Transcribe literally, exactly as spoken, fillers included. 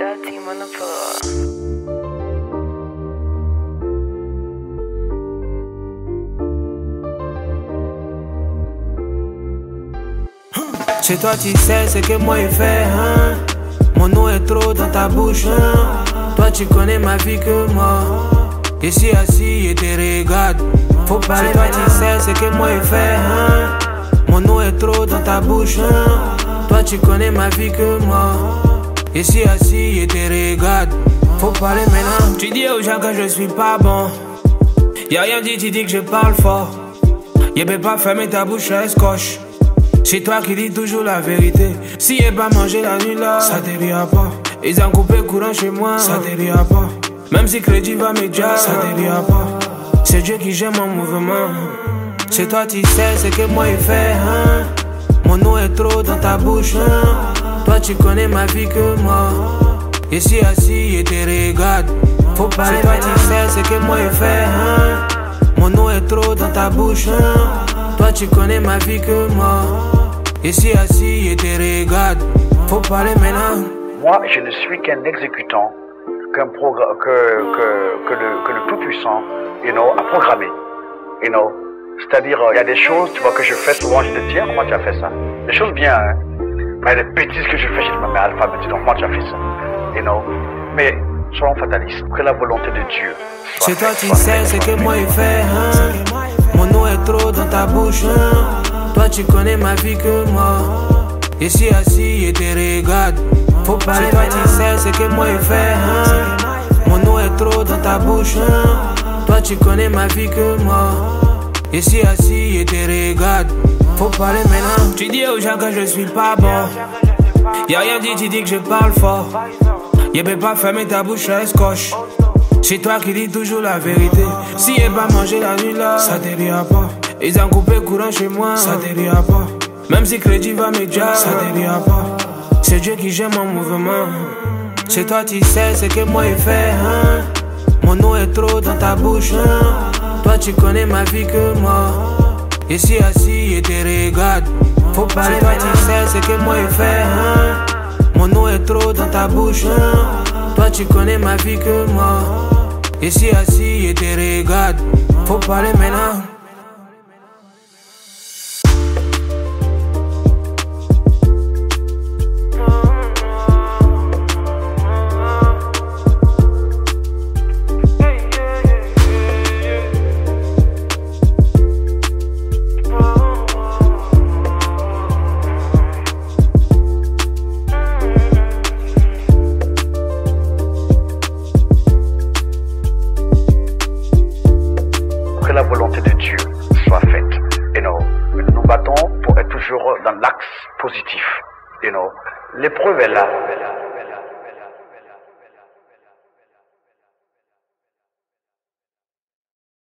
bad team on the floor. Chez toi tu sais ce que moi il fait, hein. Mon nom est trop dans ta bouche, hein. Toi tu connais ma vie que moi. Ici assis et te regarde. Faut parler, toi tu sais ce que moi il fait, hein. Mon nom est trop dans ta bouche, hein. Toi tu connais ma vie que moi. Ici assis et te regarde. Faut parler maintenant. Tu dis aux gens que je suis pas bon. Y'a rien dit, tu dis que je parle fort. Y'a peut pas fermer ta bouche, elle scotche. C'est toi qui dis toujours la vérité. Si y'a pas mangé la nuit là, ça te rira pas. Ils ont coupé courant chez moi, ça te rira pas. Même si crédit va me dire, ça te rira pas. C'est Dieu qui gère mon mouvement. C'est toi tu sais ce que moi il fait, hein. Mon nom est trop dans ta bouche, hein. Toi tu connais ma vie que moi. Ici assis et te regarde. Faut parler, toi tu sais ce que moi il fait, hein. Mon nom est trop dans ta bouche, hein. Toi tu connais ma vie que moi. Ici assis et te regarde. Faut parler maintenant. Moi je ne suis qu'un exécutant, qu'un progr- que, que, que le, que le Tout-Puissant, you know, a programmé. You know. C'est-à-dire, il y a des choses, tu vois, que je fais souvent, je te dis, comment tu as fait ça? Des choses bien, hein. Mais les bêtises que je fais, je me mets alpha, me dis, donc comment tu as fait ça? You know. Mais soyons fatalistes, que la volonté de Dieu soit C'est toi faite, tu soit sais faite. ce que moi il fait, hein. Mon nom est trop dans ta bouche, hein. Toi tu connais ma vie que moi. Ici assis et te regarde. Faut parler, toi tu sais ce que moi il fait, hein. Mon nom est trop dans ta bouche, hein. Toi tu connais ma vie que moi. Ici assis et te regarde. Faut parler maintenant. Tu dis aux gens que je suis pas bon. Y'a rien dit, tu dis que je parle fort. Y'a peut pas fermer ta bouche, elle scotche. C'est toi qui dis toujours la vérité. Si y'a pas mangé la nuit là, ça te rira pas. Ils ont coupé courant chez moi, ça te rira pas. Même si crédit va me dire, ça te rira pas. C'est Dieu qui gère mon mouvement. C'est toi tu sais ce que moi il fait, hein. Mon nom est trop dans ta bouche, hein. Toi tu connais ma vie que moi. Ici assis et te regarde. Faut parler, toi tu sais ce que moi il fait, hein. Mon nom est trop dans ta bouche, hein. Toi tu connais ma vie que moi. Ici assis et te regarde. Faut parler maintenant. Que la volonté de Dieu soit faite. You know. Nous nous battons pour être toujours dans l'axe positif. You know. L'épreuve est là.